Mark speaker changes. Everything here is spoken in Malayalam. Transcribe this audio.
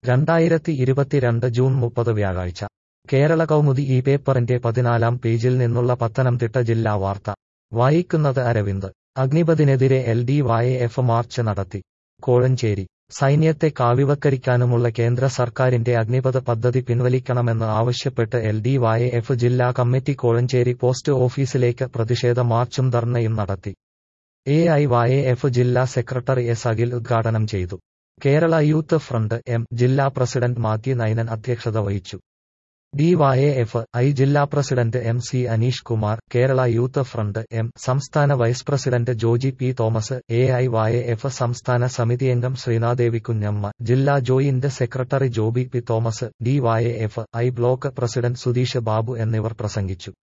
Speaker 1: 2022 ജൂൺ 30 വ്യാഴാഴ്ച കേരള കൗമുദി ഈ പേപ്പറിന്റെ 14-ാം പേജിൽ നിന്നുള്ള പത്തനംതിട്ട ജില്ലാ വാർത്ത വായിക്കുന്നത് അരവിന്ദ്. അഗ്നിപഥിനെതിരെ LDYF മാർച്ച് നടത്തി. കോഴഞ്ചേരി. സൈന്യത്തെ കാവ്യവത്കരിക്കാനുമുള്ള കേന്ദ്ര സർക്കാരിന്റെ അഗ്നിപഥ് പദ്ധതി പിൻവലിക്കണമെന്ന് ആവശ്യപ്പെട്ട് LDYF ജില്ലാ കമ്മിറ്റി കോഴഞ്ചേരി പോസ്റ്റ് ഓഫീസിലേക്ക് പ്രതിഷേധ മാർച്ചും ധർണയും നടത്തി. AIYF ജില്ലാ സെക്രട്ടറി എസ് അഖിൽ ഉദ്ഘാടനം ചെയ്തു. കേരള യൂത്ത് ഫ്രണ്ട് ജില്ലാ പ്രസിഡന്റ് മാത്യു നൈനൻ അധ്യക്ഷത വഹിച്ചു. DYFI ജില്ലാ president MC Aneesh Kumar, Kerala youth front സംസ്ഥാന vice president Joji P Thomas, AIYF സംസ്ഥാന സമിതിയംഗം ശ്രീനാദേവി കുഞ്ഞമ്മ, ജില്ലാ joint secretary Joby P Thomas, DYFI block president Sudheesh Babu എന്നിവർ പ്രസംഗിച്ചു.